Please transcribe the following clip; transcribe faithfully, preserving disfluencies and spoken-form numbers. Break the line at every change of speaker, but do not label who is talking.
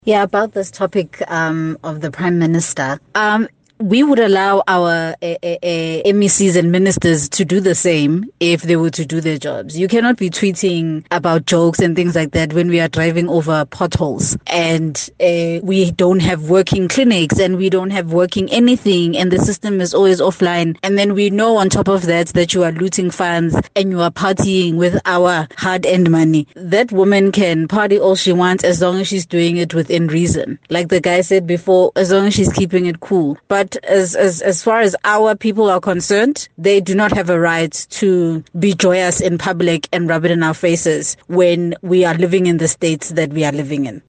Yeah, about this topic um, of the Prime Minister. Um, we would allow our uh, uh, uh, M E Cs and ministers to do the same if they were to do their jobs. You cannot be tweeting about jokes and things like that when we are driving over potholes and uh, we don't have working clinics and we don't have working anything and the system is always offline. And then we know on top of that that you are looting funds and you are partying with our hard-earned money. That woman can party all she wants as long as she's doing it within reason. Like the guy said before, as long as she's keeping it cool. But As, as as far as our people are concerned, they do not have a right to be joyous in public and rub it in our faces when we are living in the states that we are living in.